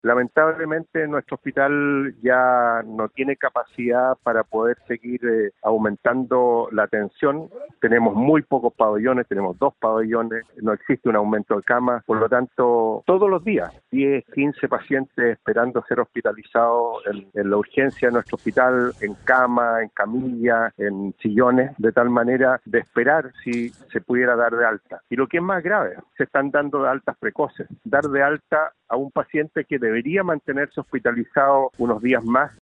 Lamentablemente nuestro hospital ya no tiene capacidad para poder seguir aumentando la atención. Tenemos muy pocos pabellones, tenemos 2 pabellones, no existe un aumento de camas, por lo tanto, todos los días, 10, 15 pacientes esperando ser hospitalizados en la urgencia de nuestro hospital, en cama, en camilla, en sillones, de tal manera de esperar si se pudiera dar de alta. Y lo que es más grave, se están dando de altas precoces. Dar de alta a un paciente que debería mantenerse hospitalizado unos días más